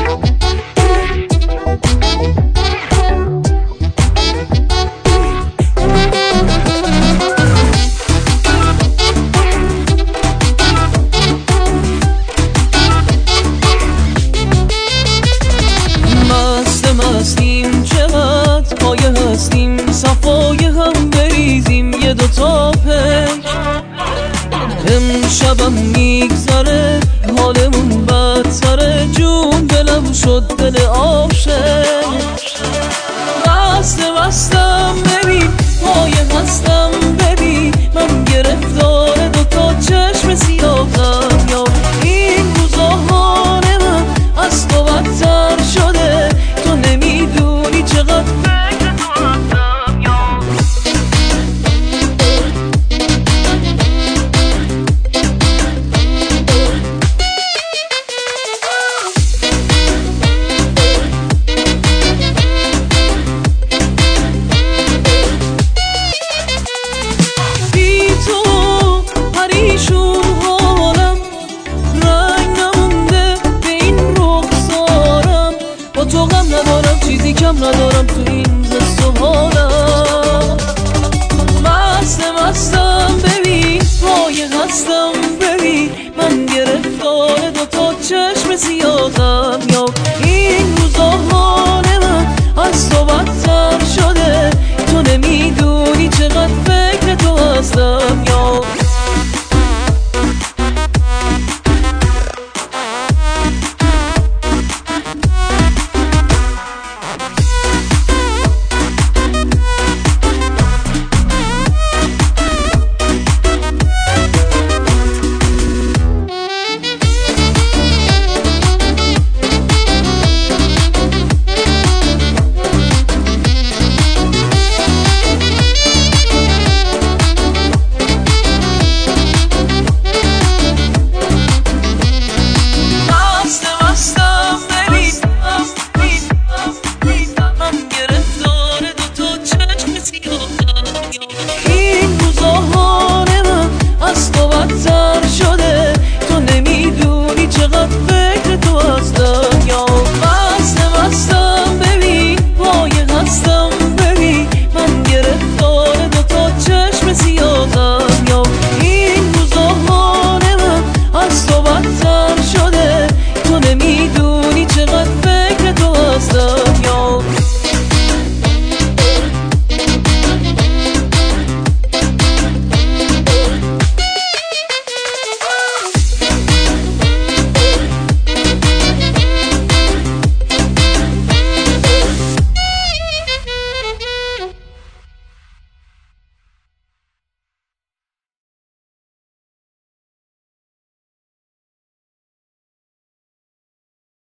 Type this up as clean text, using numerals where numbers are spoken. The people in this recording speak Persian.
مستیم چقدر پایه هستیم، صفای هم بریزیم یه دوتا پیک. امشبم میگذره حالمون بدتره، جون دلم شد دل عاشق. مستم ببین پایه هستم ببین، من گرفتار دوتا چشم سیاهم. یا این روزا حال من از تو بدتر شده، تو نمیدونی چقدر فکر تو هستم. بی تو پریشون حالم، رنگ نمونده به این رخسارم. با تو غم ندارم چیزی کم ندارم تو این حس و حالم. مستم ببین پایه هستم